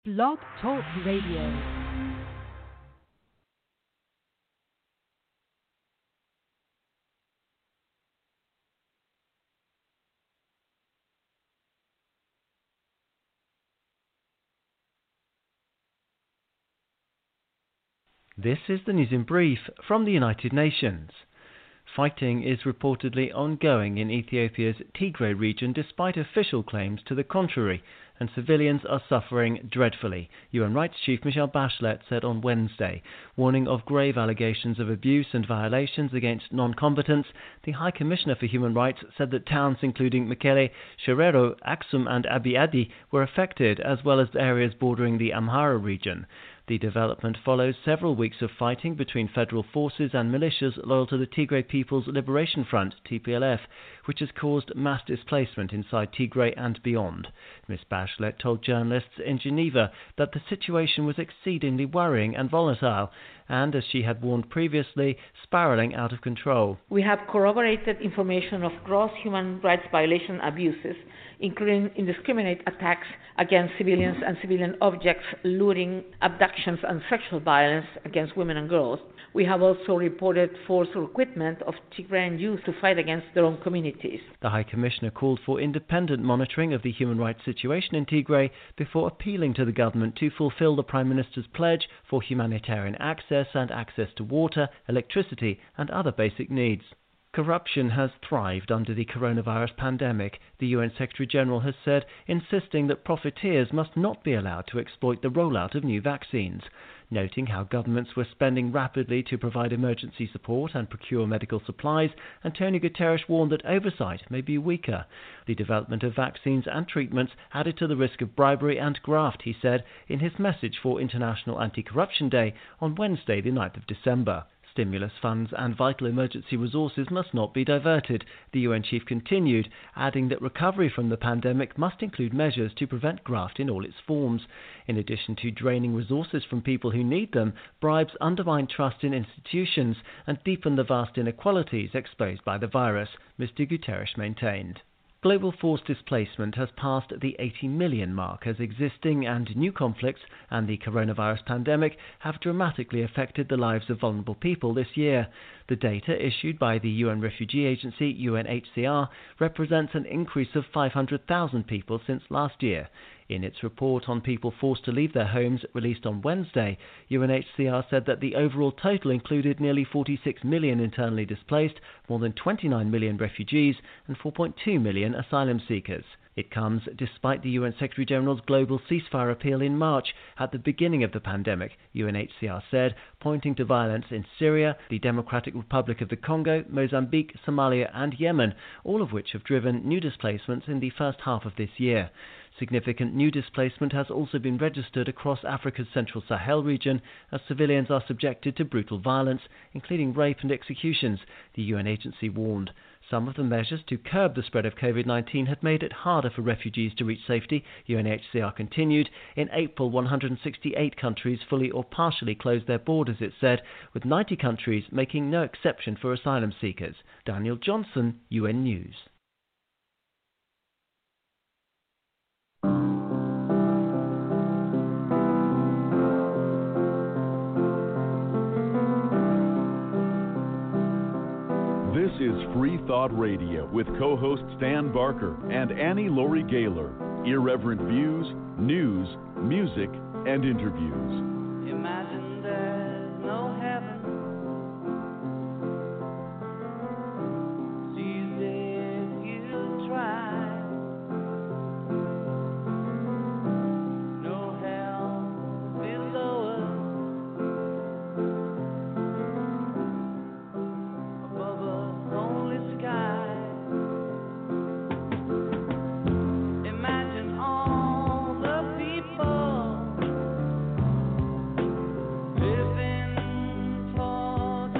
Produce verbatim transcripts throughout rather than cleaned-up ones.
Blog Talk Radio. This is the news in brief from the United Nations. Fighting is reportedly ongoing in Ethiopia's Tigray region despite official claims to the contrary, and civilians are suffering dreadfully, U N Rights Chief Michelle Bachelet said on Wednesday. Warning of grave allegations of abuse and violations against non-combatants, the High Commissioner for Human Rights said that towns including Mekele, Sherero, Aksum and Abiadi were affected, as well as areas bordering the Amhara region. The development follows several weeks of fighting between federal forces and militias loyal to the Tigray People's Liberation Front, T P L F, which has caused mass displacement inside Tigray and beyond. Miz Bachelet told journalists in Geneva that the situation was exceedingly worrying and volatile, and, as she had warned previously, spiraling out of control. We have corroborated information of gross human rights violation abuses, including indiscriminate attacks against civilians and civilian objects, looting, abductions and sexual violence against women and girls. We have also reported forced recruitment of Tigrayan youth to fight against their own communities. The High Commissioner called for independent monitoring of the human rights situation in Tigray before appealing to the government to fulfill the Prime Minister's pledge for humanitarian access and access to water, electricity and other basic needs. Corruption has thrived under the coronavirus pandemic, the U N Secretary-General has said, insisting that profiteers must not be allowed to exploit the rollout of new vaccines. Noting how governments were spending rapidly to provide emergency support and procure medical supplies, Antonio Guterres warned that oversight may be weaker. The development of vaccines and treatments added to the risk of bribery and graft, he said in his message for International Anti-Corruption Day on Wednesday, the ninth of December. Stimulus funds and vital emergency resources must not be diverted, the U N chief continued, adding that recovery from the pandemic must include measures to prevent graft in all its forms. In addition to draining resources from people who need them, bribes undermine trust in institutions and deepen the vast inequalities exposed by the virus, Mister Guterres maintained. Global forced displacement has passed the eighty million mark as existing and new conflicts and the coronavirus pandemic have dramatically affected the lives of vulnerable people this year. The data issued by the U N Refugee Agency, U N H C R, represents an increase of five hundred thousand people since last year. In its report on people forced to leave their homes, released on Wednesday, U N H C R said that the overall total included nearly forty-six million internally displaced, more than twenty-nine million refugees, and four point two million asylum seekers. It comes despite the U N Secretary-General's global ceasefire appeal in March at the beginning of the pandemic, U N H C R said, pointing to violence in Syria, the Democratic Republic of the Congo, Mozambique, Somalia and Yemen, all of which have driven new displacements in the first half of this year. Significant new displacement has also been registered across Africa's Central Sahel region as civilians are subjected to brutal violence, including rape and executions, the U N agency warned. Some of the measures to curb the spread of COVID nineteen had made it harder for refugees to reach safety, U N H C R continued. In April, one hundred sixty-eight countries fully or partially closed their borders, it said, with ninety countries making no exception for asylum seekers. Daniel Johnson, U N News. This is Free Thought Radio with co-host Stan Barker and Annie Laurie Gaylor. Irreverent views, news, music, and interviews. Imagine there's no heaven. See if you try. No hell below us. Above us, only sky. Imagine all the people living for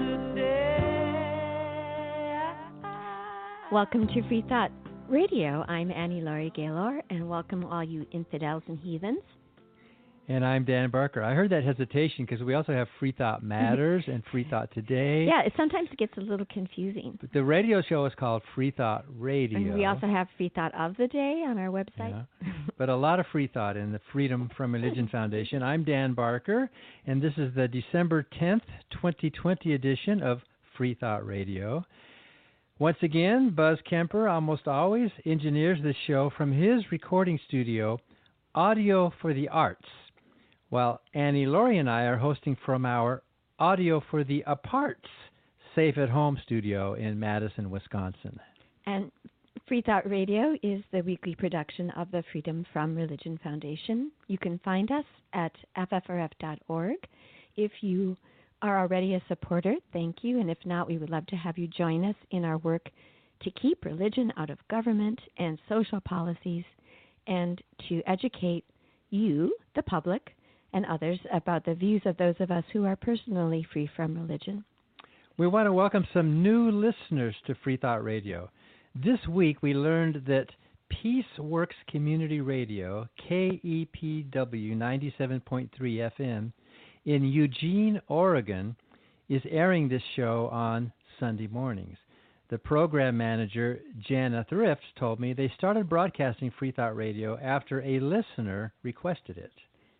today. Welcome to Free Thought Radio. I'm Annie Laurie Gaylor, and welcome all you infidels and heathens. And I'm Dan Barker. I heard that hesitation because we also have Free Thought Matters and Free Thought Today. Yeah, it sometimes gets a little confusing. But the radio show is called Free Thought Radio. And we also have Free Thought of the Day on our website. Yeah. But a lot of free thought in the Freedom from Religion Foundation. I'm Dan Barker, and this is the December tenth, twenty twenty edition of Free Thought Radio. Once again, Buzz Kemper almost always engineers the show from his recording studio, Audio for the Arts, while Annie Laurie and I are hosting from our Audio for the Aparts Safe at Home studio in Madison, Wisconsin. And Free Thought Radio is the weekly production of the Freedom from Religion Foundation. You can find us at F F R F dot org. If you are already a supporter, thank you. And if not, we would love to have you join us in our work to keep religion out of government and social policies and to educate you, the public, and others about the views of those of us who are personally free from religion. We want to welcome some new listeners to Free Thought Radio. This week we learned that Peace Works Community Radio, K E P W ninety-seven point three F M, in Eugene, Oregon, is airing this show on Sunday mornings. The program manager, Jana Thrift, told me they started broadcasting Free Thought Radio after a listener requested it.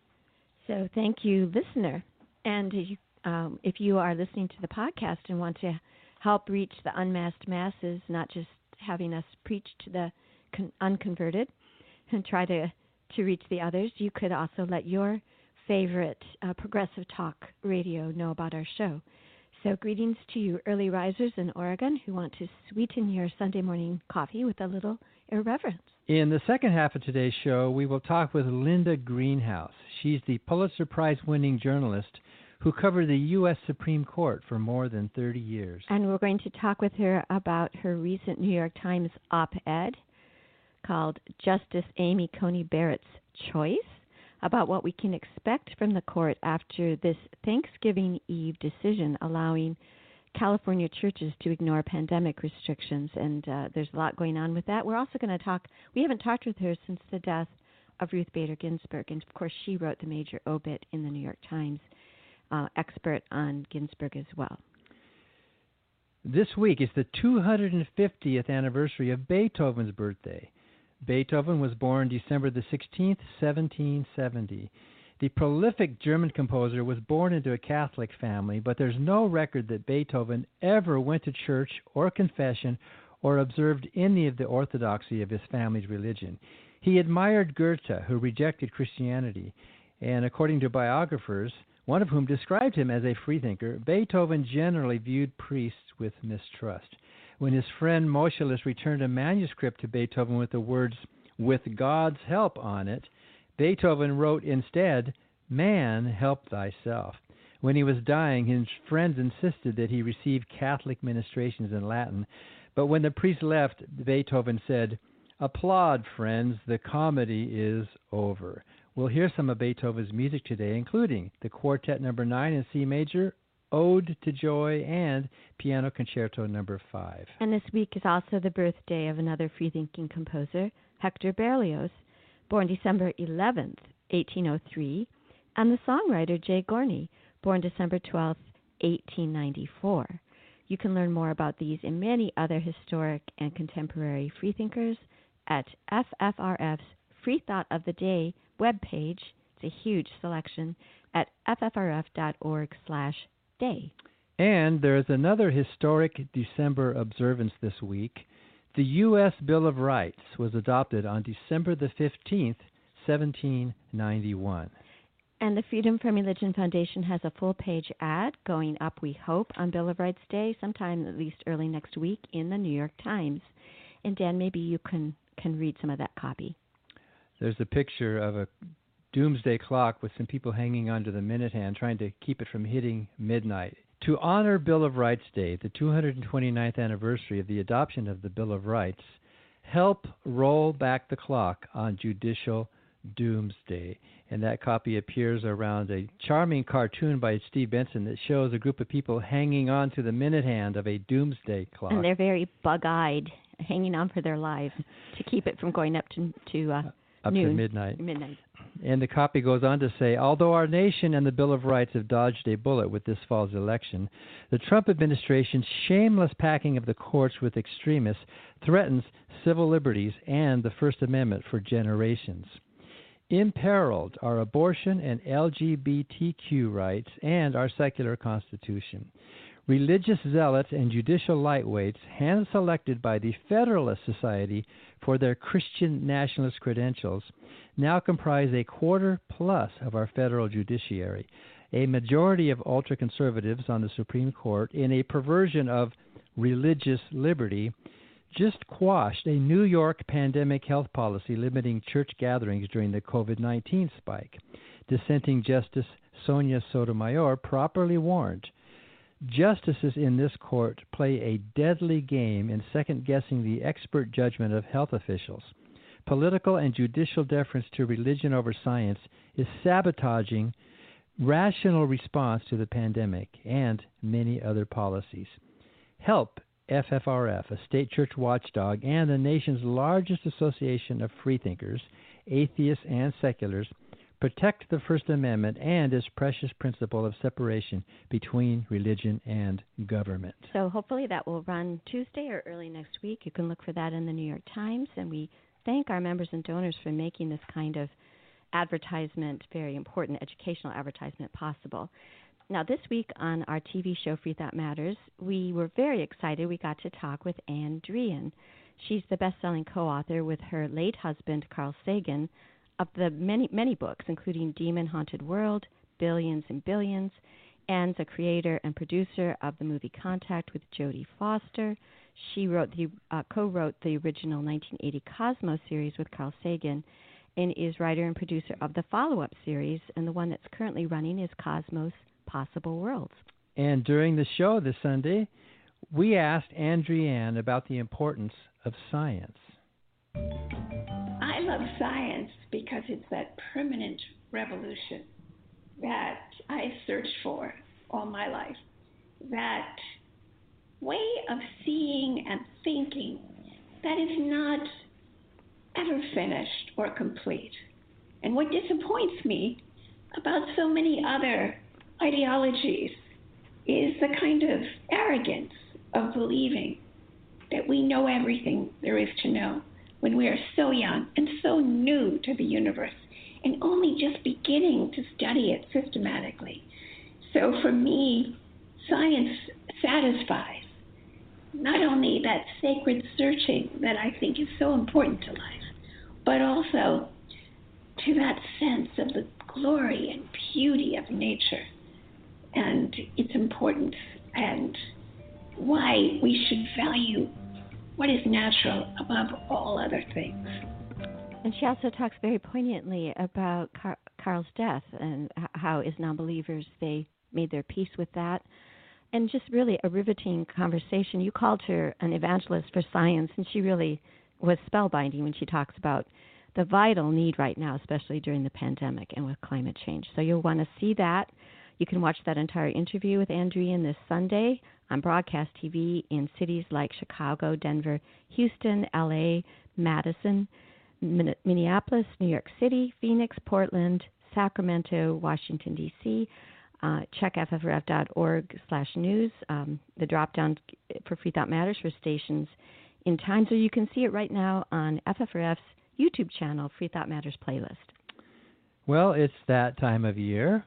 So thank you, listener. And you, um, if you are listening to the podcast and want to help reach the unmasked masses, not just having us preach to the con- unconverted and try to, to reach the others, you could also let your favorite uh, progressive talk radio know about our show. So greetings to you early risers in Oregon who want to sweeten your Sunday morning coffee with a little irreverence. In the second half of today's show, we will talk with Linda Greenhouse. She's the Pulitzer Prize-winning journalist who covered the U S Supreme Court for more than thirty years. And we're going to talk with her about her recent New York Times op-ed called Justice Amy Coney Barrett's Choice, about what we can expect from the court after this Thanksgiving Eve decision allowing California churches to ignore pandemic restrictions. And uh, there's a lot going on with that. We're also going to talk, we haven't talked with her since the death of Ruth Bader Ginsburg. And, of course, she wrote the major obit in the New York Times, uh, expert on Ginsburg as well. This week is the two hundred fiftieth anniversary of Beethoven's birthday. Beethoven was born December the sixteenth, seventeen seventy. The prolific German composer was born into a Catholic family, but there's no record that Beethoven ever went to church or confession or observed any of the orthodoxy of his family's religion. He admired Goethe, who rejected Christianity, and according to biographers, one of whom described him as a freethinker, Beethoven generally viewed priests with mistrust. When his friend Moscheles returned a manuscript to Beethoven with the words, "with God's help" on it, Beethoven wrote instead, "Man, help thyself." When he was dying, his friends insisted that he receive Catholic ministrations in Latin, but when the priest left, Beethoven said, "Applaud, friends, the comedy is over." We'll hear some of Beethoven's music today, including the Quartet Number nine in C major, Ode to Joy, and Piano Concerto Number five. And this week is also the birthday of another freethinking composer, Hector Berlioz, born December eleventh, eighteen oh three, and the songwriter Jay Gorney, born December twelfth, eighteen ninety-four. You can learn more about these and many other historic and contemporary freethinkers at F F R F's Free Thought of the Day webpage. It's a huge selection at F F R F dot org slash day. And there's another historic December observance this week. The U S Bill of Rights was adopted on December the fifteenth, seventeen ninety-one. And the Freedom from Religion Foundation has a full-page ad going up, we hope, on Bill of Rights Day, sometime at least early next week in the New York Times. And Dan, maybe you can, can read some of that copy. There's a picture of a doomsday clock with some people hanging onto the minute hand trying to keep it from hitting midnight. To honor Bill of Rights Day, the two hundred twenty-ninth anniversary of the adoption of the Bill of Rights, help roll back the clock on judicial doomsday. And that copy appears around a charming cartoon by Steve Benson that shows a group of people hanging on to the minute hand of a doomsday clock. And they're very bug-eyed, hanging on for their lives to keep it from going up to, to uh, up noon, to midnight. midnight. And the copy goes on to say, although our nation and the Bill of Rights have dodged a bullet with this fall's election, the Trump administration's shameless packing of the courts with extremists threatens civil liberties and the First Amendment for generations. Imperiled are abortion and L G B T Q rights and our secular constitution. Religious zealots and judicial lightweights, hand-selected by the Federalist Society for their Christian nationalist credentials, now comprise a quarter plus of our federal judiciary. A majority of ultra-conservatives on the Supreme Court, in a perversion of religious liberty, just quashed a New York pandemic health policy limiting church gatherings during the covid nineteen spike. Dissenting Justice Sonia Sotomayor properly warned, justices in this court play a deadly game in second-guessing the expert judgment of health officials. Political and judicial deference to religion over science is sabotaging rational response to the pandemic and many other policies. Help F F R F, a state church watchdog and the nation's largest association of freethinkers, atheists, and seculars, protect the First Amendment and its precious principle of separation between religion and government. So hopefully that will run Tuesday or early next week. You can look for that in the New York Times, and we thank our members and donors for making this kind of advertisement, very important educational advertisement, possible. Now, this week on our T V show, Free Thought Matters, we were very excited. We got to talk with Ann Druyan. She's the best-selling co-author with her late husband, Carl Sagan, of the many, many books, including Demon Haunted World, Billions and Billions, and the creator and producer of the movie Contact with Jodie Foster. She wrote the uh, co-wrote the original nineteen eighty Cosmos series with Carl Sagan, and is writer and producer of the follow-up series, and the one that's currently running is Cosmos Possible Worlds. And during the show this Sunday, we asked Ann Druyan about the importance of science. I love science because it's that permanent revolution that I searched for all my life. That way of seeing and thinking that is not ever finished or complete. And what disappoints me about so many other ideologies is the kind of arrogance of believing that we know everything there is to know when we are so young and so new to the universe and only just beginning to study it systematically. So for me, science satisfies not only that sacred searching that I think is so important to life, but also to that sense of the glory and beauty of nature and its importance, and why we should value what is natural above all other things. And she also talks very poignantly about Car- Carl's death and h- how, as non-believers, they made their peace with that. And just really a riveting conversation. You called her an evangelist for science, and she really was spellbinding when she talks about the vital need right now, especially during the pandemic and with climate change. So you'll want to see that. You can watch that entire interview with Ann Druyan this Sunday on broadcast T V in cities like Chicago, Denver, Houston, L A, Madison, Min- Minneapolis, New York City, Phoenix, Portland, Sacramento, Washington, D C Uh, check F F R F dot org slash news, um, the drop-down for Free Thought Matters for stations in time. So you can see it right now on F F R F's YouTube channel, Free Thought Matters playlist. Well, it's that time of year.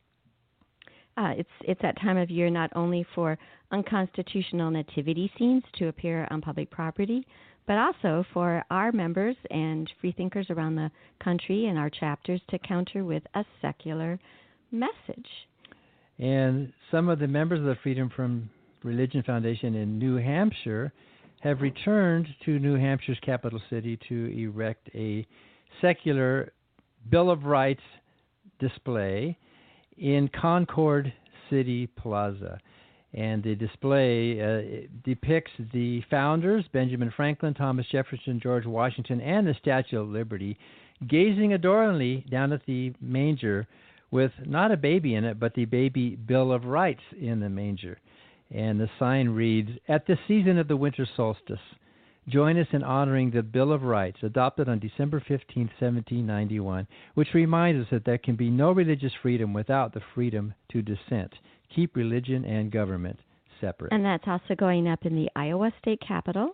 Uh, it's it's that time of year not only for unconstitutional nativity scenes to appear on public property, but also for our members and freethinkers around the country and our chapters to counter with a secular message. And some of the members of the Freedom from Religion Foundation in New Hampshire have returned to New Hampshire's capital city to erect a secular Bill of Rights display in Concord City Plaza. And the display uh, depicts the founders, Benjamin Franklin, Thomas Jefferson, George Washington, and the Statue of Liberty, gazing adoringly down at the manger with not a baby in it, but the baby Bill of Rights in the manger. And the sign reads, "At the season of the winter solstice, join us in honoring the Bill of Rights, adopted on December fifteenth, seventeen ninety-one, which reminds us that there can be no religious freedom without the freedom to dissent. Keep religion and government separate. And that's also going up in the Iowa State Capitol.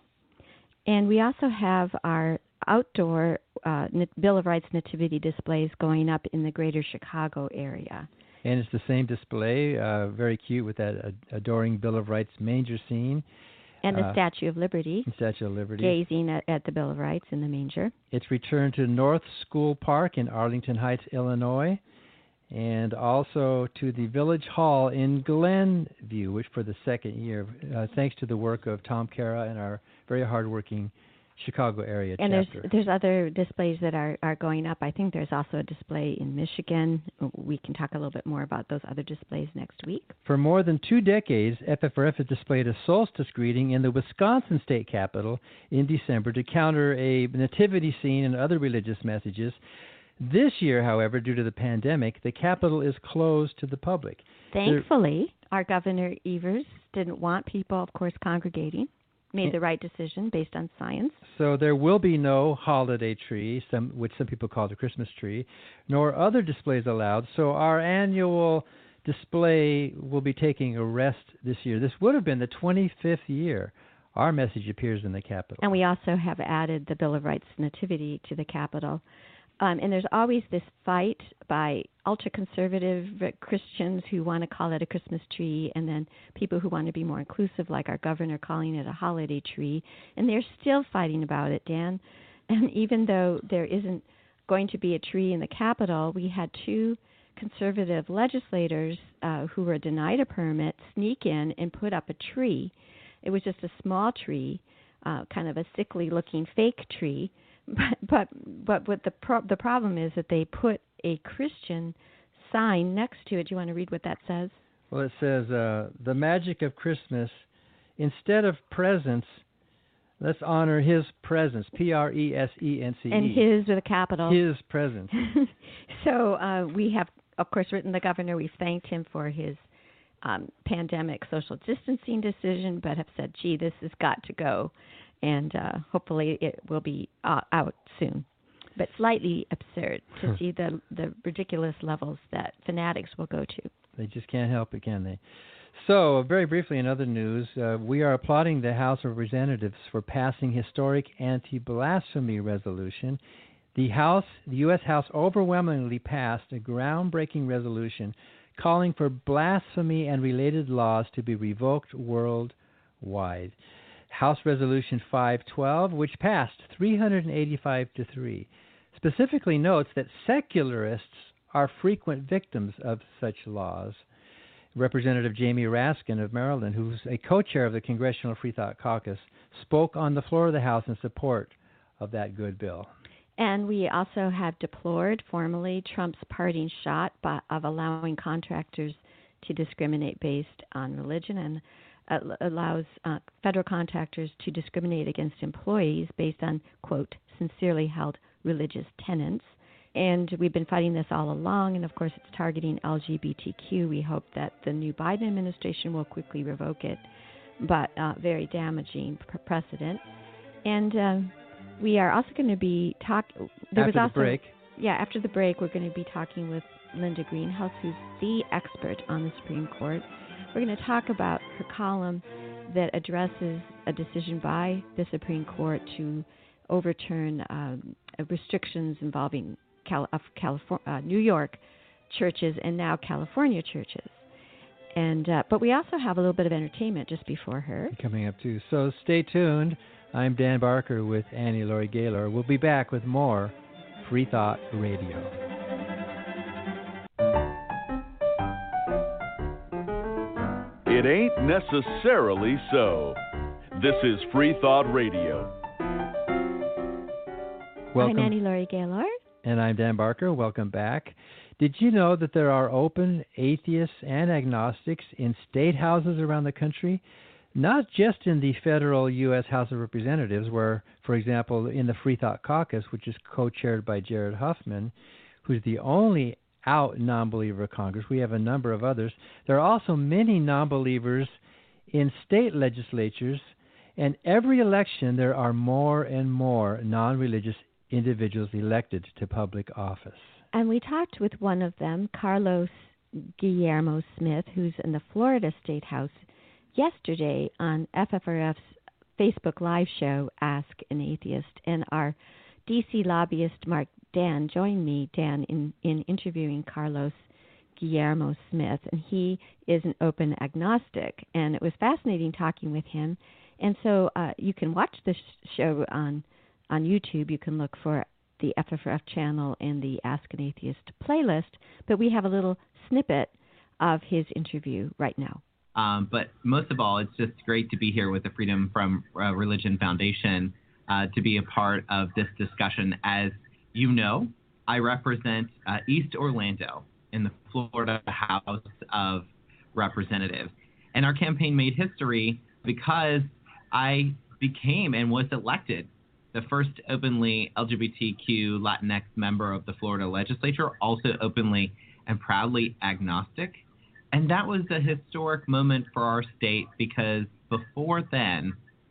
And we also have our outdoor uh, Bill of Rights nativity displays going up in the greater Chicago area. And it's the same display, uh, very cute, with that uh, adoring Bill of Rights manger scene. And the uh, Statue of Liberty. The Statue of Liberty. Gazing at, at the Bill of Rights in the manger. It's returned to North School Park in Arlington Heights, Illinois, and also to the Village Hall in Glenview, which for the second year, uh, thanks to the work of Tom Cara and our very hardworking Chicago area and chapter. And there's, there's other displays that are, are going up. I think there's also a display in Michigan. We can talk a little bit more about those other displays next week. For more than two decades, F F R F has displayed a solstice greeting in the Wisconsin State Capitol in December to counter a nativity scene and other religious messages. This year, however, due to the pandemic, the Capitol is closed to the public. Thankfully, there, our Governor Evers didn't want people, of course, congregating. Made the right decision based on science. So there will be no holiday tree, some which some people call the Christmas tree, nor other displays allowed. So our annual display will be taking a rest this year. This would have been the twenty-fifth year our message appears in the Capitol. And we also have added the Bill of Rights nativity to the Capitol. Um, and there's always this fight by ultra-conservative Christians who want to call it a Christmas tree, and then people who want to be more inclusive, like our governor, calling it a holiday tree. And they're still fighting about it, Dan. And even though there isn't going to be a tree in the Capitol, we had two conservative legislators uh, who were denied a permit sneak in and put up a tree. It was just a small tree, uh, kind of a sickly-looking fake tree. But but but what the pro- the problem is that they put a Christian sign next to it. Do you want to read what that says? Well, it says, uh, the magic of Christmas, instead of presents, let's honor his presence, P R E S E N C E. And his with a capital. His presence. So uh, we have, of course, written the governor. We've thanked him for his um, pandemic social distancing decision, but have said, gee, this has got to go. And uh, hopefully it will be uh, out soon. But slightly absurd to see the the ridiculous levels that fanatics will go to. They just can't help it, can they? So, very briefly in other news, uh, we are applauding the House of Representatives for passing historic anti-blasphemy resolution. The House, the U S House overwhelmingly passed a groundbreaking resolution calling for blasphemy and related laws to be revoked worldwide. House Resolution five twelve, which passed three hundred eighty-five to three, specifically notes that secularists are frequent victims of such laws. Representative Jamie Raskin of Maryland, who's a co-chair of the Congressional Free Thought Caucus, spoke on the floor of the House in support of that good bill. And we also have deplored formally Trump's parting shot by, of allowing contractors to discriminate based on religion, and uh, allows uh, federal contractors to discriminate against employees based on, quote, sincerely held religious tenets. And we've been fighting this all along, and of course it's targeting L G B T Q. We hope that the new Biden administration will quickly revoke it, but uh, very damaging p- precedent. And um, we are also going to be talking... After was the also, break. Yeah, after the break, we're going to be talking with Linda Greenhouse, who's the expert on the Supreme Court. We're going to talk about her column that addresses a decision by the Supreme Court to overturn um, restrictions involving Cal- of California, uh, New York churches and now California churches. And uh, but we also have a little bit of entertainment just before her. Coming up, too. So stay tuned. I'm Dan Barker with Annie Laurie Gaylor. We'll be back with more Free Thought Radio. It ain't necessarily so. This is Free Thought Radio. Welcome. I'm Annie Laurie Gaylor. And I'm Dan Barker. Welcome back. Did you know that there are open atheists and agnostics in state houses around the country? Not just in the federal U S House of Representatives, where, for example, in the Free Thought Caucus, which is co-chaired by Jared Huffman, who's the only out non-believer of Congress. We have a number of others. There are also many non-believers in state legislatures And every election, there are more and more non-religious individuals elected to public office. And we talked with one of them, Carlos Guillermo Smith, who's in the Florida State House, yesterday on F F R F's Facebook Live show, Ask an Atheist. And our D C lobbyist, Mark Dan, joined me, Dan, in, in interviewing Carlos Guillermo Smith. And he is an open agnostic. And it was fascinating talking with him. And so uh, you can watch the sh- show on, on YouTube. You can look for the F F R F channel and the Ask an Atheist playlist, but we have a little snippet of his interview right now. Um, but most of all, it's just great to be here with the Freedom from uh, Religion Foundation uh, to be a part of this discussion. As you know, I represent uh, East Orlando in the Florida House of Representatives. And our campaign made history because I became and was elected the first openly L G B T Q Latinx member of the Florida legislature, also openly and proudly agnostic. And that was a historic moment for our state because before then,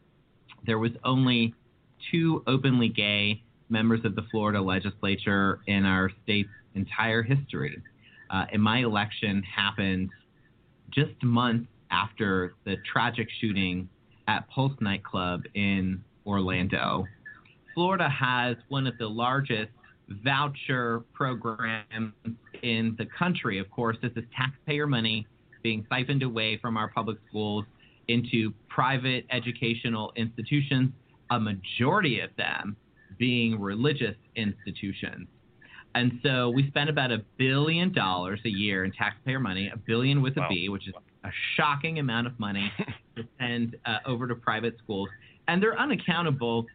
there was only two openly gay members of the Florida legislature in our state's entire history. Uh, and my election happened just months after the tragic shooting at Pulse nightclub in Orlando. Florida has one of the largest voucher programs in the country. Of course, this is taxpayer money being siphoned away from our public schools into private educational institutions, a majority of them being religious institutions. And so we spend about a billion dollars a year in taxpayer money, a billion with a wow. B, which is a shocking amount of money to send uh, over to private schools. And they're unaccountable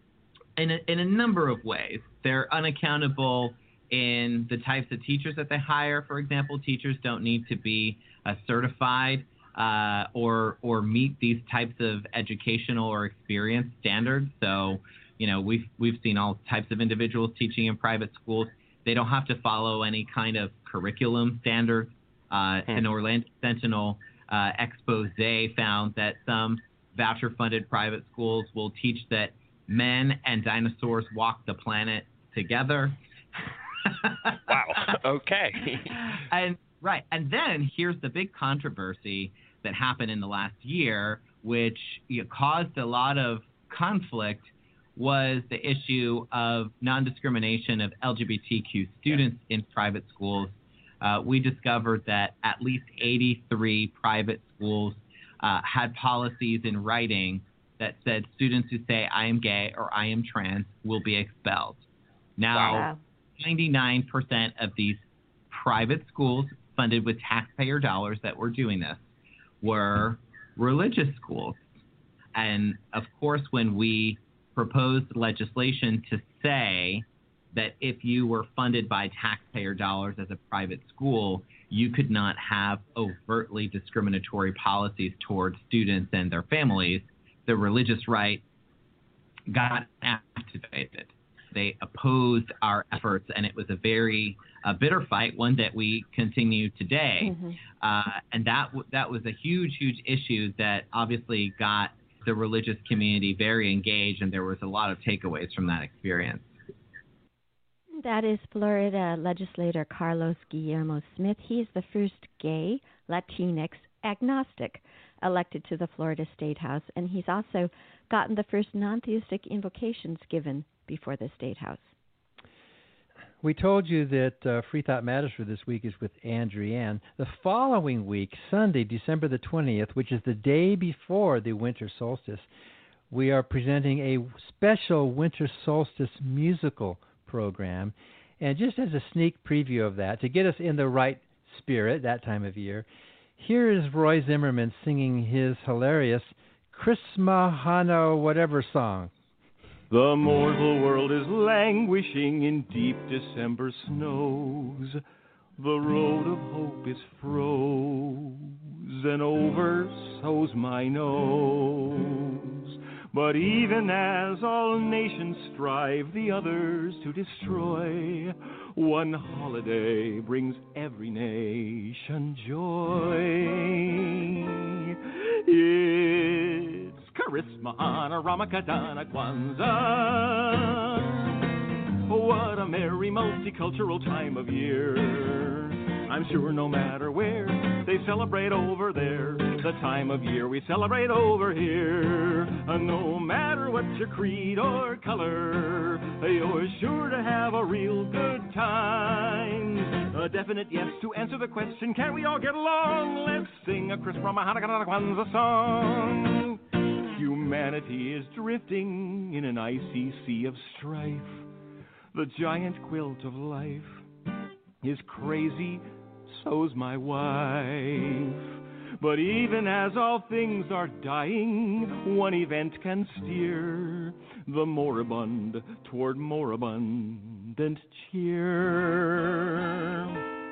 in a, in a number of ways. They're unaccountable in the types of teachers that they hire. For example, teachers don't need to be uh, certified uh, or or meet these types of educational or experience standards. So, you know, we've we've seen all types of individuals teaching in private schools. They don't have to follow any kind of curriculum standards. Uh, hmm. An Orlando Sentinel uh, expose found that some voucher-funded private schools will teach that men and dinosaurs walk the planet together. Wow. Okay. And right. And then here's the big controversy that happened in the last year, which you know, caused a lot of conflict, was the issue of non-discrimination of L G B T Q students yeah. in private schools. Uh, we discovered that at least eighty-three private schools uh, had policies in writing that said students who say I am gay or I am trans will be expelled. Now, wow. ninety-nine percent of these private schools funded with taxpayer dollars that were doing this were religious schools. And of course, when we proposed legislation to say that if you were funded by taxpayer dollars as a private school, you could not have overtly discriminatory policies towards students and their families, the religious right got activated. They opposed our efforts, and it was a very uh, bitter fight, one that we continue today. Mm-hmm. Uh, and that w- that was a huge, huge issue that obviously got the religious community very engaged, and there was a lot of takeaways from that experience. That is Florida legislator Carlos Guillermo Smith. He is the first gay Latinx agnostic elected to the Florida State House, and he's also gotten the first non-theistic invocations given before the State House. We told you that uh, Free Thought Matters for this week is with Andrianne. The following week, Sunday, December the twentieth, which is the day before the winter solstice, we are presenting a special winter solstice musical program. And just as a sneak preview of that, to get us in the right spirit that time of year, here is Roy Zimmerman singing his hilarious Christmahano whatever song. The mortal world is languishing in deep December snows. The road of hope is frozen over, so's my nose. But even as all nations strive the others to destroy, one holiday brings every nation joy. It's Charisma, Hana, Ramakadana, Kwanzaa. What a merry multicultural time of year. I'm sure no matter where they celebrate over there, the time of year we celebrate over here. And no matter what your creed or color, you're sure to have a real good time. A definite yes to answer the question, can we all get along? Let's sing a Christmas Hanukkah Kwanzaa song. Humanity is drifting in an icy sea of strife. The giant quilt of life is crazy, so's my wife. But even as all things are dying, one event can steer the moribund toward moribundant cheer.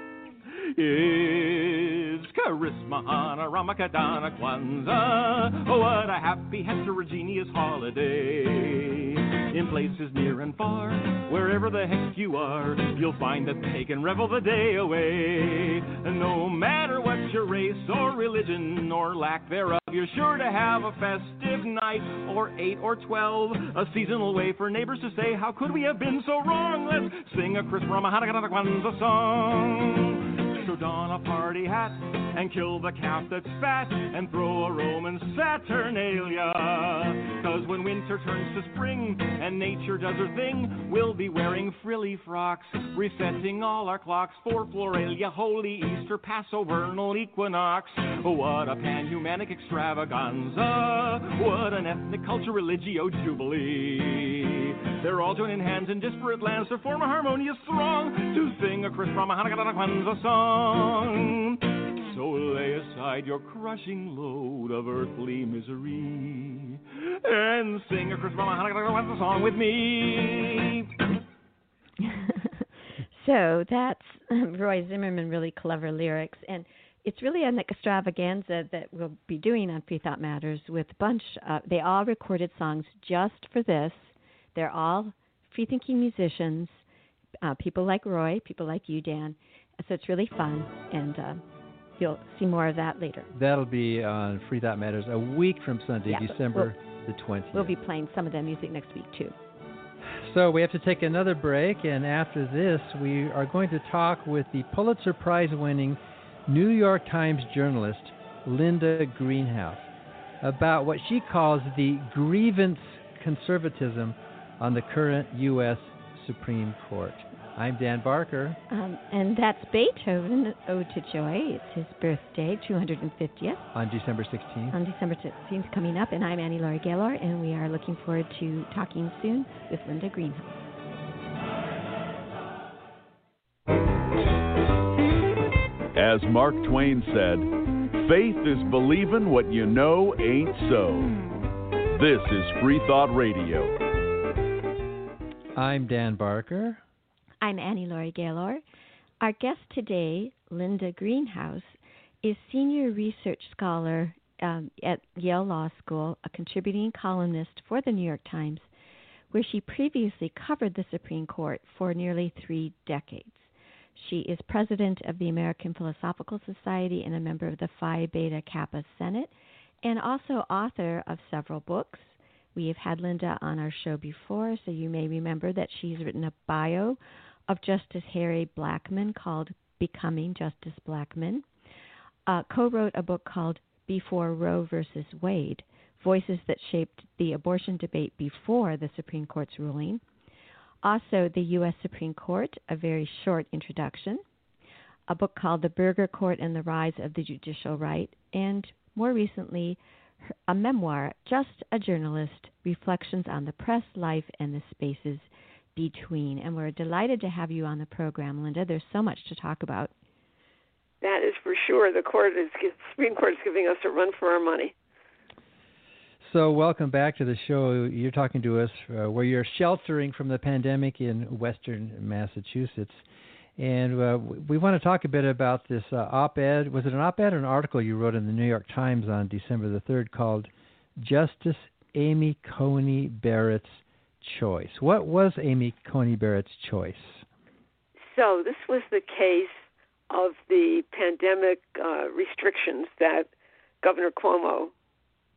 It's Charisma, Hana, Ramakadana, Kwanzaa. Oh, what a happy, heterogeneous holiday. In places near and far, wherever the heck you are, you'll find that they can revel the day away. And no matter what your race or religion or lack thereof, you're sure to have a festive night, or eight or twelve, a seasonal way for neighbors to say, how could we have been so wrong? Let's sing a Christmas Hanukkah Kwanzaa song. So don a party hat and kill the calf that's fat and throw a Roman Saturnalia. Cause when winter turns to spring and nature does her thing, we'll be wearing frilly frocks, resetting all our clocks for Floralia, Holy Easter, Passover, equinox. What a pan-humanic extravaganza. What an ethnic culture religio jubilee. They're all joining hands in disparate lands to form a harmonious throng to sing a Christmas Hanukkah Kwanzaa song. So lay aside your crushing load of earthly misery and sing a Christmas Hanukkah song with me. So that's um, Roy Zimmerman, really clever lyrics, and it's really an extravaganza that we'll be doing on Free Thought Matters with a bunch. Uh, they all recorded songs just for this. They're all free-thinking musicians, uh, people like Roy, people like you, Dan. So it's really fun, and uh, you'll see more of that later. That'll be on Free Thought Matters a week from Sunday, yeah, December we'll, the twentieth. We'll be playing some of the music next week, too. So we have to take another break, and after this, we are going to talk with the Pulitzer Prize-winning New York Times journalist, Linda Greenhouse, about what she calls the grievance conservatism on the current U S Supreme Court. I'm Dan Barker. Um, and that's Beethoven, Ode to Joy. It's his birthday, two hundred fiftieth. On December sixteenth. On December sixteenth coming up. And I'm Annie Laurie Gaylor, and we are looking forward to talking soon with Linda Greenhouse. As Mark Twain said, faith is believing what you know ain't so. This is Free Thought Radio. I'm Dan Barker. I'm Annie Laurie Gaylor. Our guest today, Linda Greenhouse, is senior research scholar um, at Yale Law School, a contributing columnist for the New York Times, where she previously covered the Supreme Court for nearly three decades. She is president of the American Philosophical Society and a member of the Phi Beta Kappa Senate, and also author of several books. We have had Linda on our show before, so you may remember that she's written a bio of Justice Harry Blackmun called Becoming Justice Blackmun, uh, co-wrote a book called Before Roe versus Wade, Voices That Shaped the Abortion Debate Before the Supreme Court's Ruling. Also, the U S Supreme Court, a very short introduction, a book called The Burger Court and the Rise of the Judicial Right, and more recently, a memoir, Just a Journalist, Reflections on the Press, Life, and the Spaces Between. And we're delighted to have you on the program, Linda. There's so much to talk about. That is for sure. The court is, Supreme Court is giving us a run for our money. So welcome back to the show. You're talking to us uh, where you're sheltering from the pandemic in Western Massachusetts. And uh, we want to talk a bit about this uh, op-ed. Was it an op-ed or an article you wrote in the New York Times on December the third called Justice Amy Coney Barrett's Choice? What was Amy Coney Barrett's choice? So this was the case of the pandemic uh, restrictions that Governor Cuomo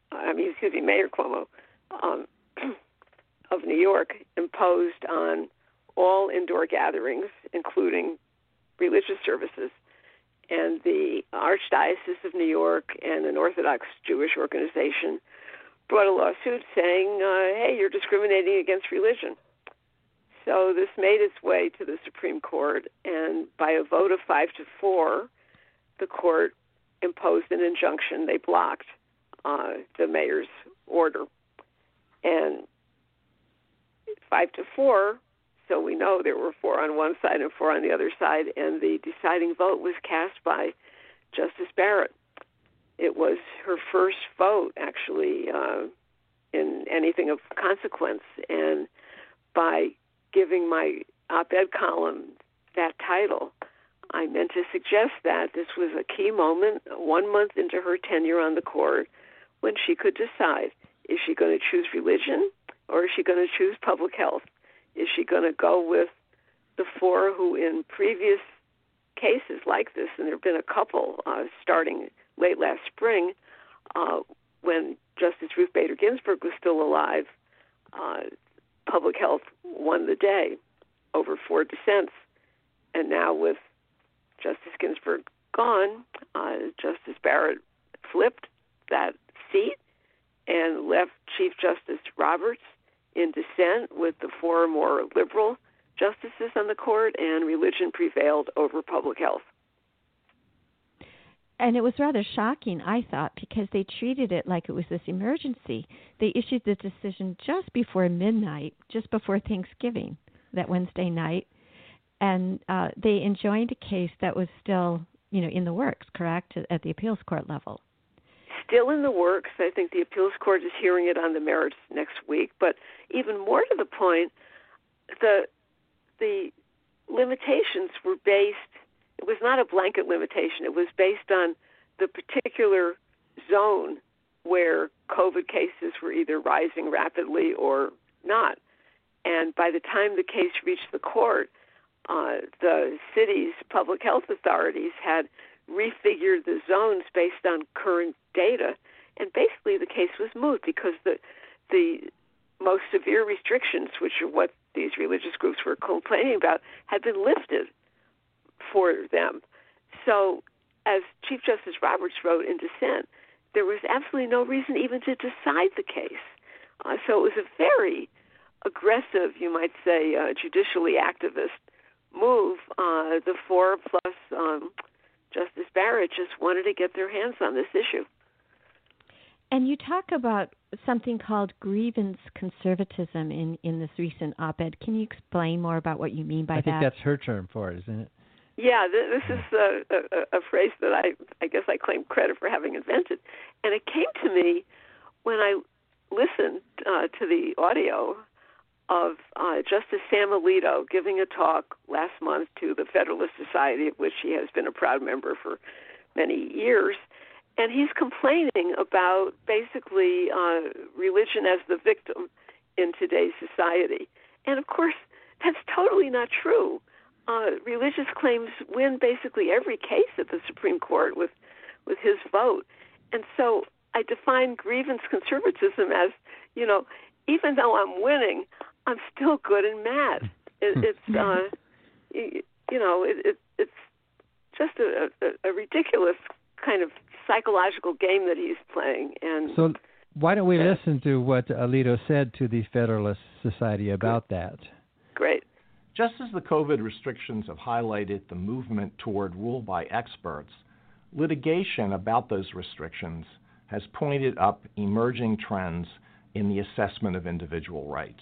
I mean, excuse me, Mayor Cuomo um, of New York imposed on all indoor gatherings, including religious services, and the Archdiocese of New York and an Orthodox Jewish organization brought a lawsuit saying, uh, hey, you're discriminating against religion. So this made its way to the Supreme Court, and by a vote of five to four, the court imposed an injunction. They blocked uh, the mayor's order. And five to four, so we know there were four on one side and four on the other side, and the deciding vote was cast by Justice Barrett. It was her first vote, actually, uh, in anything of consequence, and by giving my op-ed column that title, I meant to suggest that this was a key moment, one month into her tenure on the court, when she could decide, is she going to choose religion or is she going to choose public health? Is she going to go with the four who in previous cases like this, and there have been a couple uh, starting late last spring, uh, when Justice Ruth Bader Ginsburg was still alive, uh, public health won the day over four dissents. And now with Justice Ginsburg gone, uh, Justice Barrett flipped that seat and left Chief Justice Roberts in dissent with the four more liberal justices on the court, and religion prevailed over public health. And it was rather shocking, I thought, because they treated it like it was this emergency. They issued the decision just before midnight, just before Thanksgiving, that Wednesday night, and uh, they enjoined a case that was still, you know, in the works, correct, at the appeals court level. Still in the works. I think the appeals court is hearing it on the merits next week. But even more to the point, the the limitations were based, it was not a blanket limitation. It was based on the particular zone where COVID cases were either rising rapidly or not. And by the time the case reached the court, uh, the city's public health authorities had refigured the zones based on current data, and basically the case was moot because the the most severe restrictions, which are what these religious groups were complaining about, had been lifted for them. So, as Chief Justice Roberts wrote in dissent, there was absolutely no reason even to decide the case. Uh, so it was a very aggressive, you might say, uh, judicially activist move. Uh, the four plus um, Justice Barrett just wanted to get their hands on this issue. And you talk about something called grievance conservatism in, in this recent op-ed. Can you explain more about what you mean by that? I think that? that's her term for it, isn't it? Yeah, this is a, a, a phrase that I, I guess I claim credit for having invented. And it came to me when I listened uh, to the audio of uh, Justice Sam Alito giving a talk last month to the Federalist Society, of which he has been a proud member for many years. And he's complaining about basically uh, religion as the victim in today's society. And, of course, that's totally not true. Uh, religious claims win basically every case at the Supreme Court with, with his vote. And so I define grievance conservatism as, you know, even though I'm winning, I'm still good and mad. It, it's, uh, you, you know, it, it, it's just a, a, a ridiculous kind of psychological game that he's playing. And so why don't we uh, listen to what Alito said to the Federalist Society about that? Great. Just as the COVID restrictions have highlighted the movement toward rule by experts, litigation about those restrictions has pointed up emerging trends in the assessment of individual rights.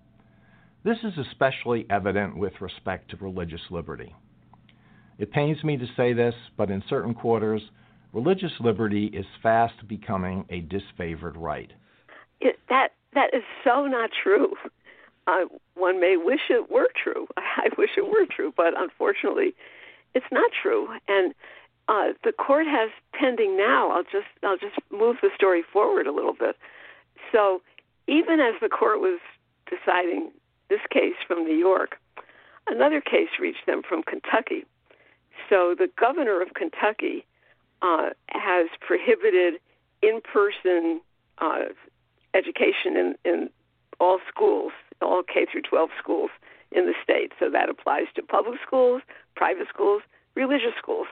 This is especially evident with respect to religious liberty. It pains me to say this, but in certain quarters, religious liberty is fast becoming a disfavored right. It, that that is so not true. Uh, one may wish it were true. I wish it were true, but unfortunately, it's not true. And uh, the court has pending now. I'll just I'll just move the story forward a little bit. So, even as the court was deciding this case from New York, another case reached them from Kentucky. So, the governor of Kentucky uh, has prohibited in-person uh, education in, in all schools, all K through twelve schools in the state. So that applies to public schools, private schools, religious schools.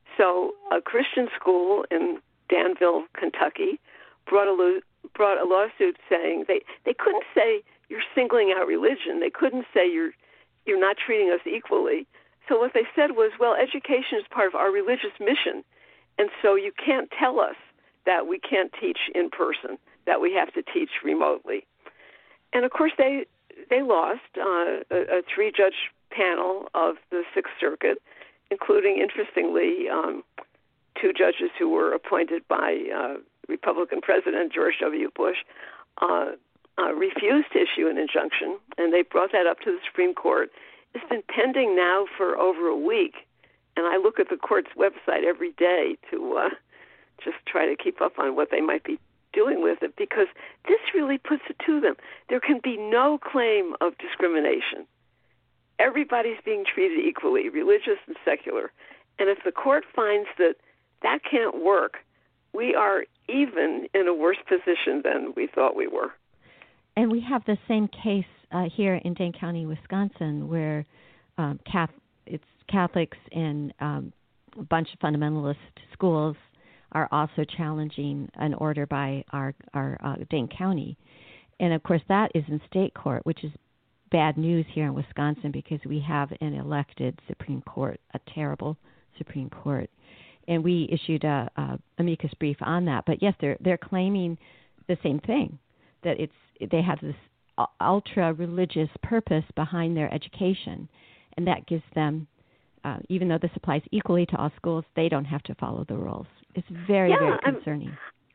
So a Christian school in Danville, Kentucky, brought a lo- brought a lawsuit saying they, they couldn't say you're singling out religion. They couldn't say you're you're not treating us equally. So what they said was, well, education is part of our religious mission, and so you can't tell us that we can't teach in person, that we have to teach remotely. And of course, they they lost uh, a, a three-judge panel of the Sixth Circuit, including, interestingly, um, two judges who were appointed by uh, Republican President George W. Bush, uh, uh, refused to issue an injunction, and they brought that up to the Supreme Court. It's been pending now for over a week, and I look at the court's website every day to uh, just try to keep up on what they might be doing with it, because this really puts it to them. There can be no claim of discrimination. Everybody's being treated equally, religious and secular. And if the court finds that that can't work, we are even in a worse position than we thought we were. And we have the same case uh, here in Dane County, Wisconsin, where um, Catholic, it's Catholics and um, a bunch of fundamentalist schools are also challenging an order by our, our uh, Dane County. And, of course, that is in state court, which is bad news here in Wisconsin because we have an elected Supreme Court, a terrible Supreme Court. And we issued a, a amicus brief on that. But, yes, they're they're claiming the same thing, that it's they have this ultra-religious purpose behind their education, and that gives them, uh, even though this applies equally to all schools, they don't have to follow the rules. It's very, yeah, very I'm, concerning.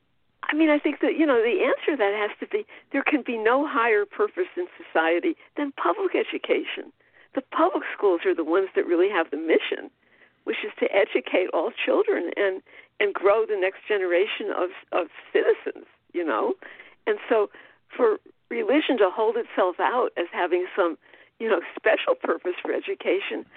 I mean, I think that, you know, the answer to that has to be there can be no higher purpose in society than public education. The public schools are the ones that really have the mission, which is to educate all children and, and grow the next generation of, of citizens, you know. And so for religion to hold itself out as having some, you know, special purpose for education,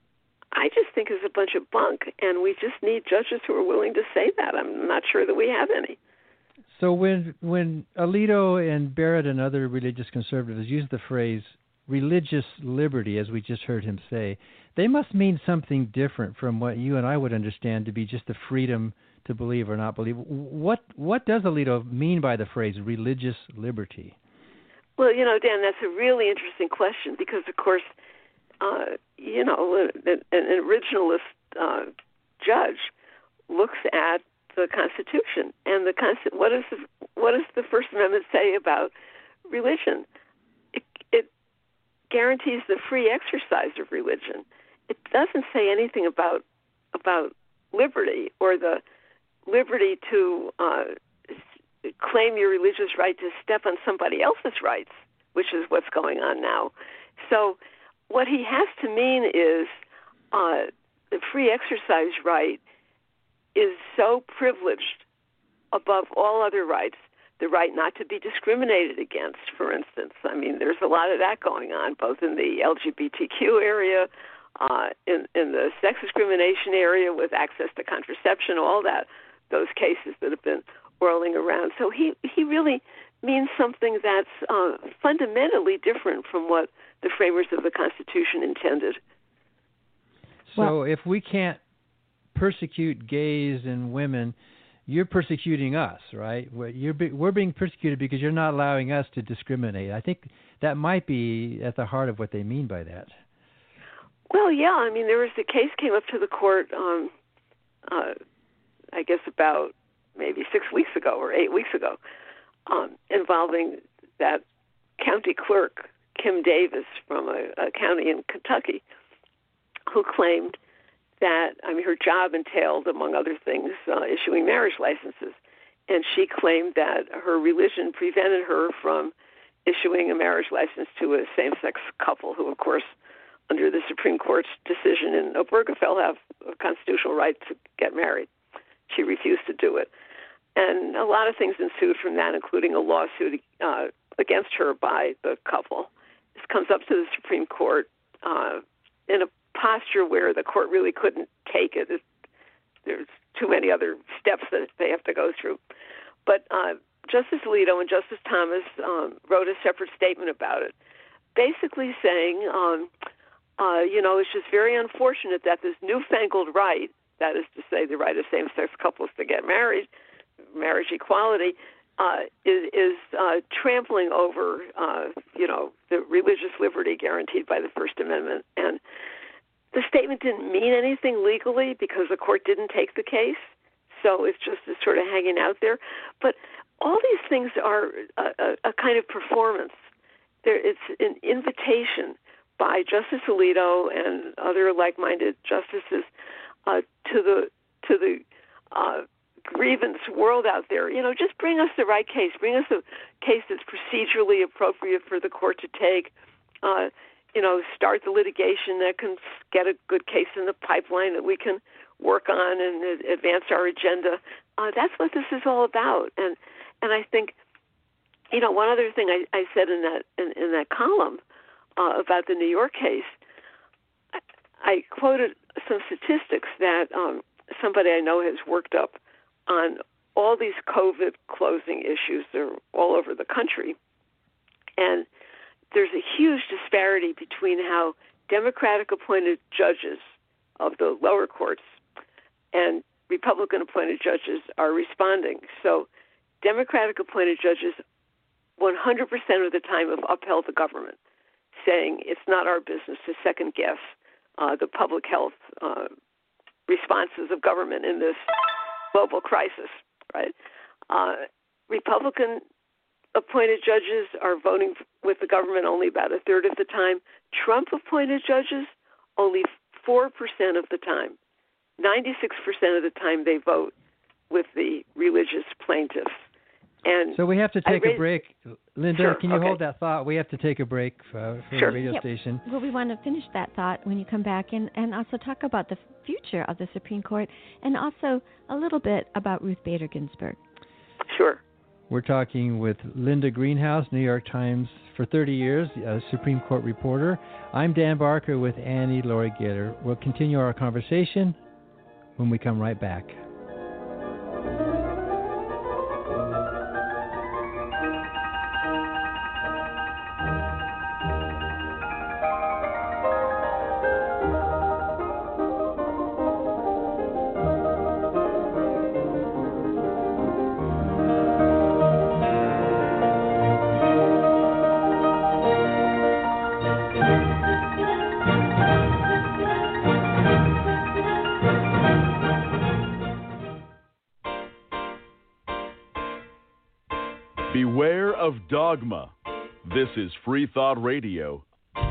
I just think is a bunch of bunk, and we just need judges who are willing to say that. I'm not sure that we have any. So when when Alito and Barrett and other religious conservatives use the phrase religious liberty, as we just heard him say, they must mean something different from what you and I would understand to be just the freedom to believe or not believe. What what does Alito mean by the phrase religious liberty? Well, you know, Dan, that's a really interesting question because, of course, uh, you know, an, an originalist uh, judge looks at the Constitution and the Consti- what is the, what does the First Amendment say about religion? It, it guarantees the free exercise of religion. It doesn't say anything about about liberty or the liberty to uh, claim your religious right to step on somebody else's rights, which is what's going on now. So what he has to mean is uh, the free exercise right is so privileged above all other rights, the right not to be discriminated against, for instance. I mean, there's a lot of that going on, both in the L G B T Q area, uh, in, in the sex discrimination area with access to contraception, all that, those cases that have been whirling around. So he, he really means something that's uh, fundamentally different from what the framers of the Constitution intended. So Well, if we can't persecute gays and women, you're persecuting us, right? We're, you're be, we're being persecuted because you're not allowing us to discriminate. I think that might be at the heart of what they mean by that. Well, yeah. I mean, there was a case came up to the court, um, uh, I guess about maybe six weeks ago or eight weeks ago, um, involving that county clerk, Kim Davis, from a, a county in Kentucky, who claimed that, I mean, her job entailed, among other things, uh, issuing marriage licenses. And she claimed that her religion prevented her from issuing a marriage license to a same-sex couple who, of course, under the Supreme Court's decision in Obergefell, have a constitutional right to get married. She refused to do it. And a lot of things ensued from that, including a lawsuit uh, against her by the couple. This comes up to the Supreme Court uh, in a posture where the court really couldn't take it. There's too many other steps that they have to go through. But uh, Justice Alito and Justice Thomas um, wrote a separate statement about it, basically saying, um, uh, you know, it's just very unfortunate that this newfangled right, that is to say the right of same-sex couples to get married, marriage equality, uh, is, is uh, trampling over, uh, you know, the religious liberty guaranteed by the First Amendment. And the statement didn't mean anything legally because the court didn't take the case, so it's just it's sort of hanging out there. But all these things are a, a, a kind of performance. There, it's an invitation by Justice Alito and other like-minded justices uh, to the to the uh, grievance world out there. You know, just bring us the right case. Bring us a case that's procedurally appropriate for the court to take. Uh, you know, start the litigation that can get a good case in the pipeline that we can work on and uh, advance our agenda. Uh, that's what this is all about. And and I think, you know, one other thing I, I said in that in, in that column uh, about the New York case, I, I quoted some statistics that um, somebody I know has worked up on all these COVID closing issues. They're all over the country. And there's a huge disparity between how Democratic-appointed judges of the lower courts and Republican-appointed judges are responding. So Democratic-appointed judges one hundred percent of the time have upheld the government, saying it's not our business to second-guess uh, the public health uh, responses of government in this global crisis, right? Uh, Republican appointed judges are voting with the government only about a third of the time. Trump-appointed judges, only four percent of the time. ninety-six percent of the time they vote with the religious plaintiffs. And so we have to take raised, a break. Linda, sure, can you okay. hold that thought? We have to take a break uh, for sure. the radio yep. station. Well, we want to finish that thought when you come back and, and also talk about the future of the Supreme Court and also a little bit about Ruth Bader Ginsburg. Sure. We're talking with Linda Greenhouse, New York Times for thirty years, a Supreme Court reporter. I'm Dan Barker with Annie Laurie Gaylor. We'll continue our conversation when we come right back. Beware of dogma. This is Free Thought Radio.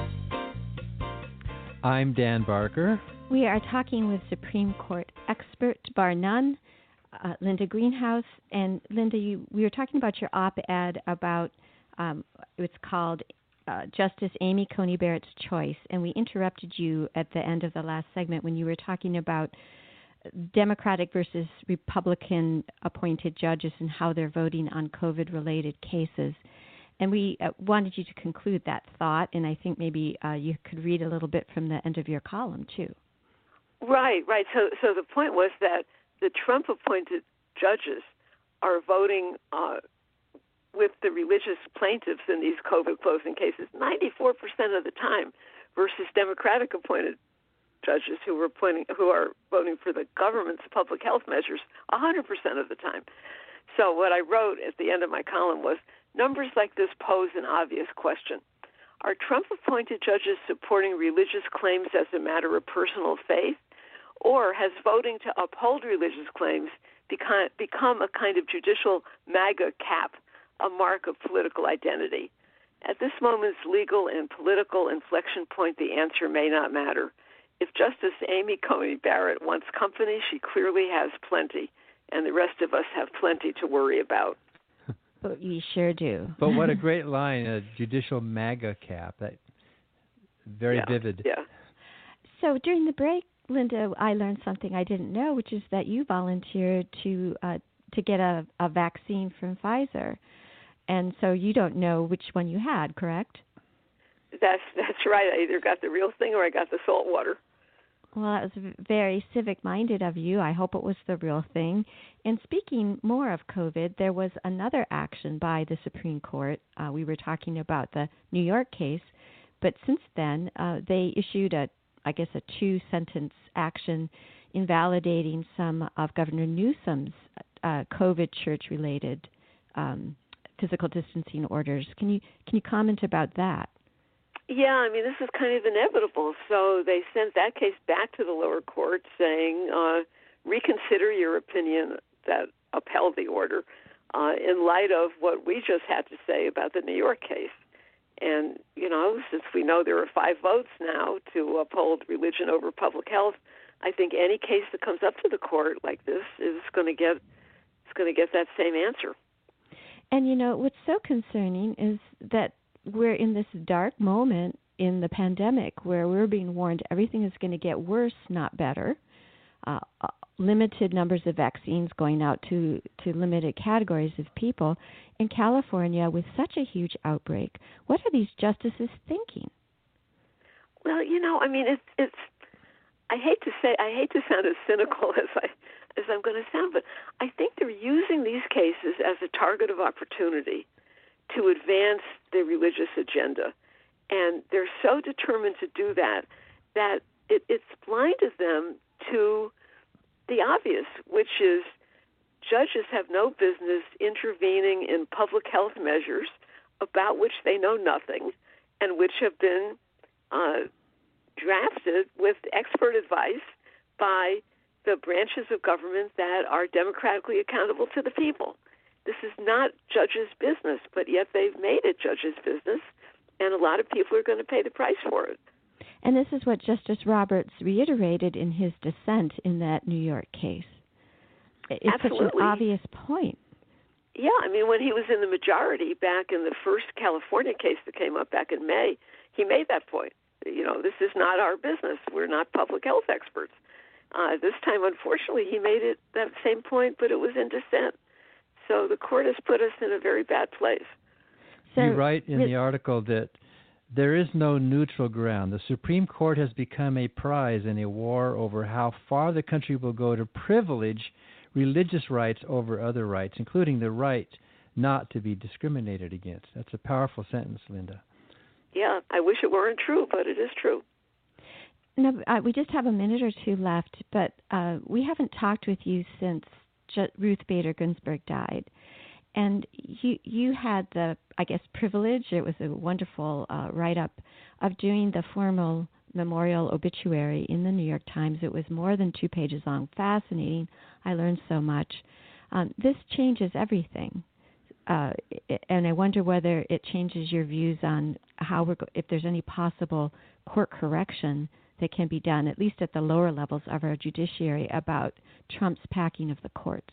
I'm Dan Barker. We are talking with Supreme Court expert, bar none, uh, Linda Greenhouse. And Linda, you, we were talking about your op-ed about, um, it's called uh, Justice Amy Coney Barrett's Choice. And we interrupted you at the end of the last segment when you were talking about Democratic versus Republican appointed judges and how they're voting on COVID-related cases. And we uh, wanted you to conclude that thought, and I think maybe uh, you could read a little bit from the end of your column, too. Right, right. So so the point was that the Trump-appointed judges are voting uh, with the religious plaintiffs in these COVID closing cases ninety-four percent of the time versus Democratic-appointed judges who were pointing, who are voting for the government's public health measures one hundred percent of the time. So what I wrote at the end of my column was, numbers like this pose an obvious question. Are Trump-appointed judges supporting religious claims as a matter of personal faith, or has voting to uphold religious claims become, become a kind of judicial MAGA cap, a mark of political identity? At this moment's legal and political inflection point, the answer may not matter. If Justice Amy Coney Barrett wants company, she clearly has plenty, and the rest of us have plenty to worry about. But we sure do. But what a great line, a judicial MAGA cap. That very yeah, vivid. Yeah. So during the break, Linda, I learned something I didn't know, which is that you volunteered to uh, to get a, a vaccine from Pfizer. And so you don't know which one you had, correct? That's that's right. I either got the real thing or I got the salt water. Well, that was very civic-minded of you. I hope it was the real thing. And speaking more of COVID, there was another action by the Supreme Court. Uh, we were talking about the New York case, but since then, uh, they issued a, I guess, a two-sentence action invalidating some of Governor Newsom's uh, COVID church-related um, physical distancing orders. Can you can you comment about that? Yeah, I mean, this is kind of inevitable. So they sent that case back to the lower court saying, uh, reconsider your opinion that upheld the order uh, in light of what we just had to say about the New York case. And, you know, since we know there are five votes now to uphold religion over public health, I think any case that comes up to the court like this is going to get it's going to get that same answer. And, you know, what's so concerning is that we're in this dark moment in the pandemic where we're being warned everything is going to get worse, not better. Uh, limited numbers of vaccines going out to, to limited categories of people. In California, with such a huge outbreak, what are these justices thinking? Well, you know, I mean, it's it's. I hate to say, I hate to sound as cynical as I as I'm going to sound, but I think they're using these cases as a target of opportunity to advance their religious agenda. And they're so determined to do that that it, it's blinded them to the obvious, which is judges have no business intervening in public health measures about which they know nothing and which have been uh, drafted with expert advice by the branches of government that are democratically accountable to the people. This is not judges' business, but yet they've made it judges' business, and a lot of people are going to pay the price for it. And this is what Justice Roberts reiterated in his dissent in that New York case. It's Absolutely. such an obvious point. Yeah, I mean, when he was in the majority back in the first California case that came up back in May, he made that point. You know, this is not our business. We're not public health experts. Uh, this time, unfortunately, he made it that same point, but it was in dissent. So the court has put us in a very bad place. So, you write in the article that there is no neutral ground. The Supreme Court has become a prize in a war over how far the country will go to privilege religious rights over other rights, including the right not to be discriminated against. That's a powerful sentence, Linda. Yeah, I wish it weren't true, but it is true. No, uh, we just have a minute or two left, but uh, we haven't talked with you since J- Ruth Bader Ginsburg died. And you you had the, I guess, privilege, it was a wonderful uh, write-up, of doing the formal memorial obituary in the New York Times. It was more than two pages long, fascinating. I learned so much. Um, this changes everything. Uh, and I wonder whether it changes your views on how we're, go- if there's any possible court correction that can be done, at least at the lower levels of our judiciary, about Trump's packing of the courts.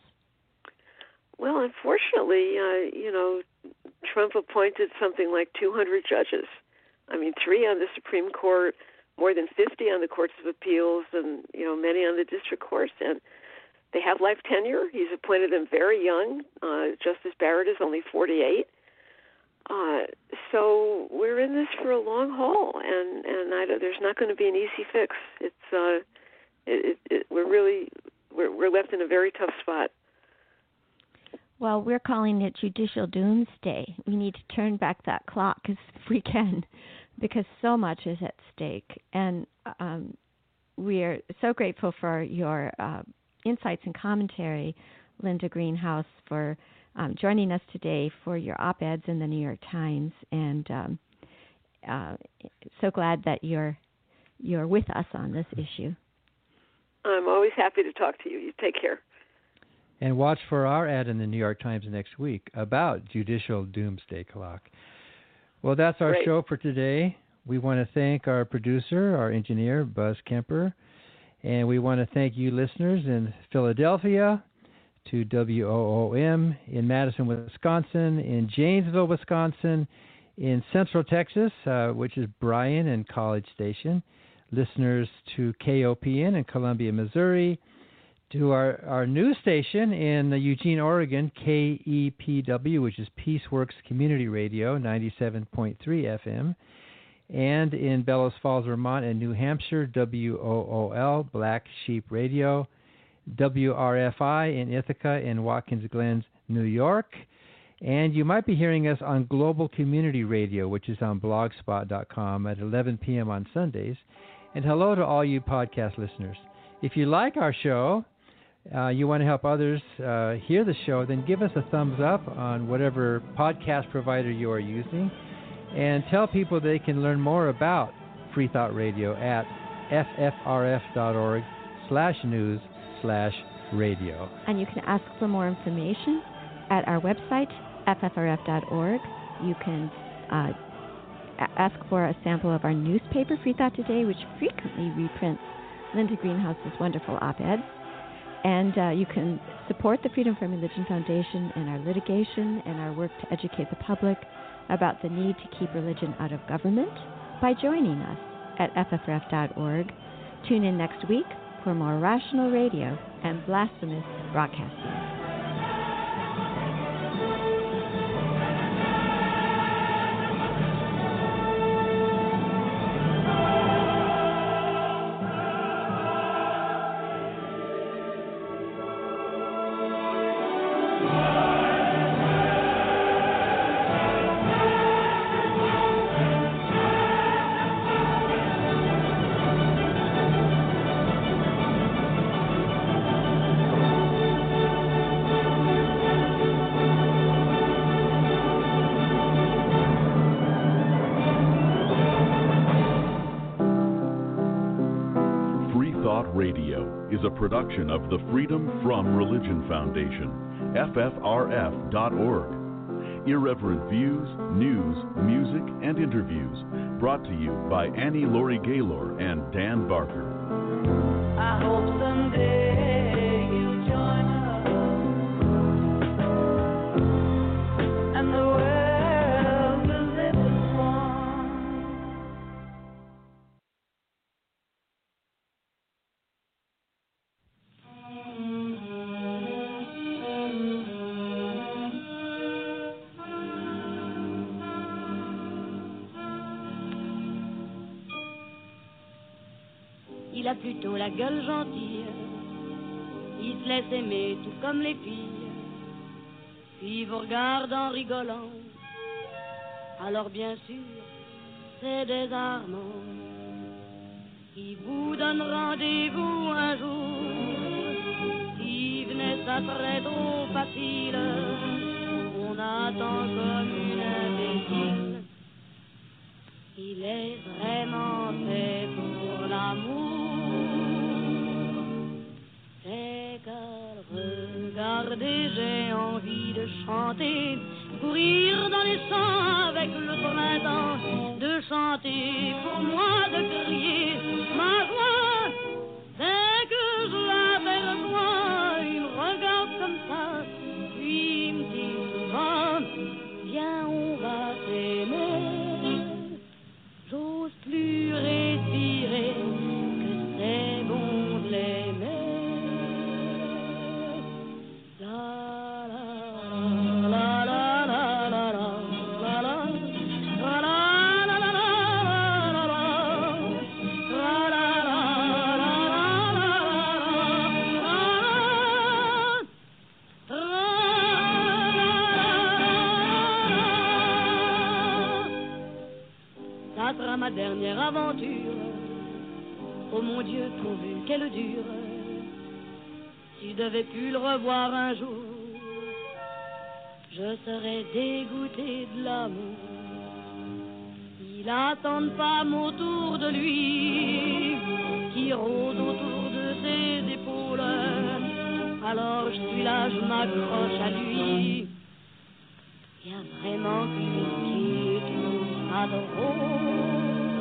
Well, unfortunately, uh, you know, Trump appointed something like two hundred judges. I mean, three on the Supreme Court, more than fifty on the Courts of Appeals, and, you know, many on the district courts. And they have life tenure. He's appointed them very young. Uh, Justice Barrett is only forty-eight. Uh, so we're in this for a long haul, and, and I don't, there's not going to be an easy fix. It's uh, it, it, it, we're really we're, we're left in a very tough spot. Well, we're calling it judicial doomsday. We need to turn back that clock if we can, because so much is at stake. And um, we are so grateful for your uh, insights and commentary, Linda Greenhouse, for um, joining us today for your op-eds in the New York Times. And um, uh, so glad that you're you're with us on this issue. I'm always happy to talk to you. You take care. And watch for our ad in the New York Times next week about judicial doomsday clock. Well, that's our Great. show for today. We want to thank our producer, our engineer, Buzz Kemper. And we want to thank you listeners in Philadelphia, to W O O M, in Madison, Wisconsin, in Janesville, Wisconsin, in Central Texas, uh, which is Bryan and College Station, listeners to K O P N in Columbia, Missouri, to our, our news station in Eugene, Oregon, K E P W, which is Peaceworks Community Radio, ninety-seven point three F M, and in Bellows Falls, Vermont, and New Hampshire, W O O L, Black Sheep Radio, W R F I in Ithaca and Watkins Glen, New York. And you might be hearing us on Global Community Radio, which is on blogspot dot com at eleven p.m. on Sundays. And hello to all you podcast listeners. If you like our show, uh, you want to help others uh, hear the show, then give us a thumbs up on whatever podcast provider you are using. And tell people they can learn more about Free Thought Radio at ffrf.org slash news slash radio. And you can ask for more information at our website, f f r f dot org. You can uh, a- ask for a sample of our newspaper, Free Thought Today, which frequently reprints Linda Greenhouse's wonderful op-eds. And uh, you can support the Freedom from Religion Foundation and our litigation and our work to educate the public about the need to keep religion out of government by joining us at f f r f dot org. Tune in next week for more rational radio and blasphemous broadcasting. Radio is a production of the Freedom from Religion Foundation, F F R F dot org. Irreverent views, news, music, and interviews brought to you by Annie Laurie Gaylor and Dan Barker. I hope someday you'll join us and the world will live as one. Il a plutôt la gueule gentille, il se laisse aimer tout comme les filles, puis vous regarde en rigolant, alors bien sûr c'est désarmant. Il vous donne rendez-vous un jour, si venait ça serait trop facile, on attend comme une imbécile. Il est vraiment fait pour l'amour. C'est qu'à regarder, j'ai envie de chanter, courir dans les champs avec le printemps, de chanter pour moi, de crier ma joie. Dès que je l'aperçois, il me regarde comme ça, puis il me dit souvent, viens, on va s'aimer. J'ose plus respirer, que c'est bon de l'aimer. La la la la la la la la la la la la Ça sera ma dernière aventure. Oh mon Dieu, pourvu qu'elle dure. Si je devais plus le revoir un jour, je serais dégoûté de l'amour. Il attend une femme autour de lui, qui rôde autour de ses épaules. Alors je suis là, je m'accroche à lui. Il y a vraiment qui tout ça drôle.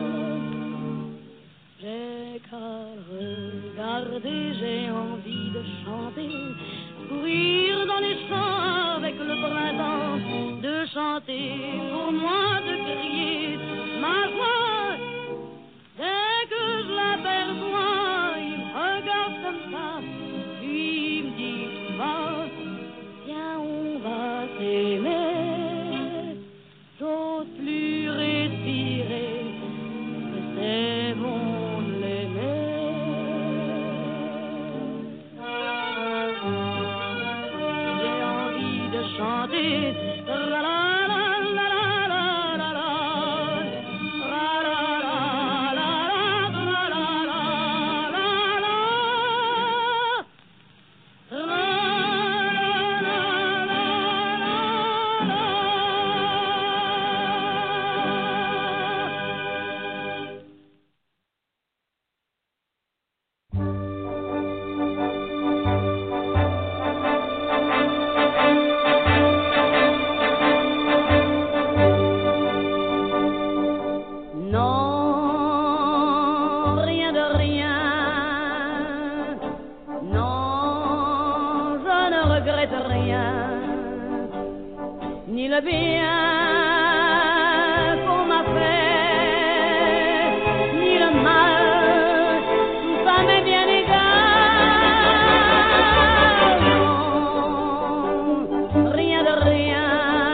J'ai qu'à regarder, j'ai envie de chanter, courir dans les champs avec le printemps, de chanter pour moi, de crier ma joie. Dès que je l'aperçois, il me regarde comme ça, puis il me dit tout bas, viens, on va s'aimer. J'ose plus respirer, chanter. Le bien qu'on m'a fait, ni le mal, ça m'est bien égal. Non, rien de rien.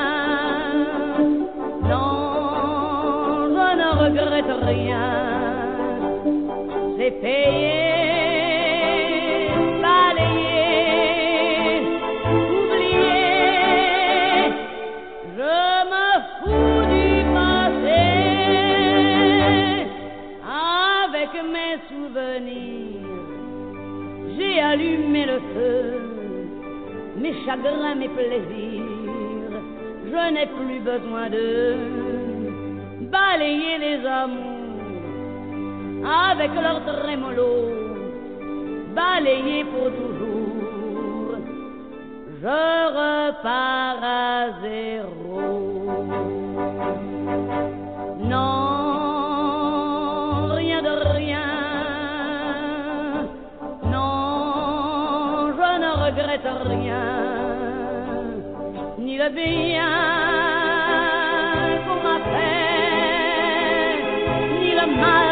Non, je ne regrette rien. C'est payé. Allumer le feu, mes chagrins, mes plaisirs, je n'ai plus besoin de balayer les amours avec leur trémolo, balayer pour toujours, je repars à zéro. Non, rien de rien. Je ne regrette rien, ni le bien qu'on m'a fait, ni le mal.